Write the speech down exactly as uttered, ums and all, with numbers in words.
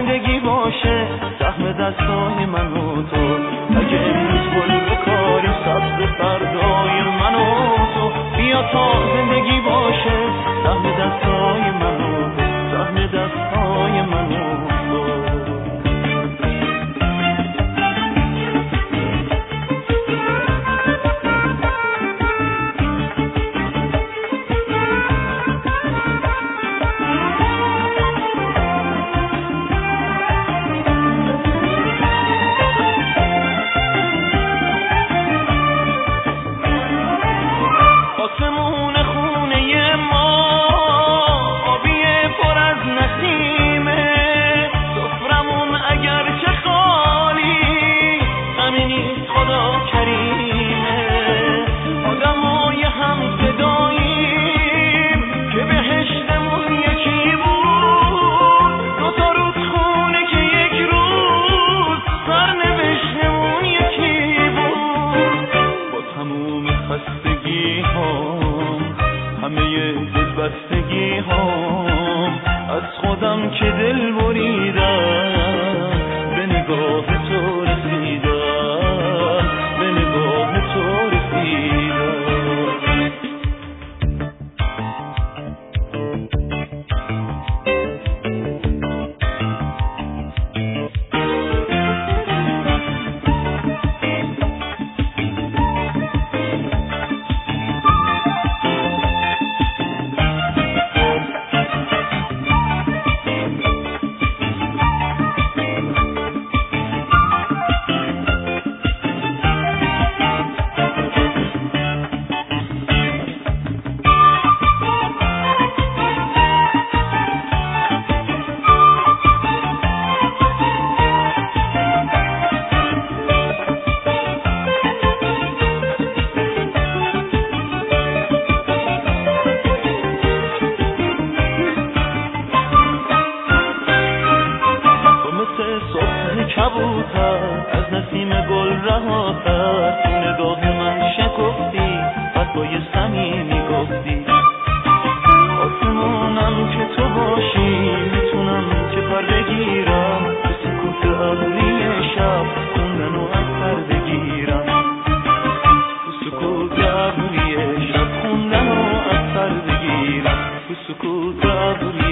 زندگی باشه سهم دستای من و تو. اگه امروز گل بکاری سبز فردای من و تو. بیا تا زندگی باشه سهم دستای من و تو، سهم دستای من و تو. از نسیم گل رهاتر تو نگاه من شکفتی حرفای صمیمی گفتی. آسمونم که تو باشی میتونم که پر بگیرم تو سکوت ابری شب خوندن و از سر بگیرم. تو سکوت ابری شب خوندن و از سر بگیرم. تو سکوت ابری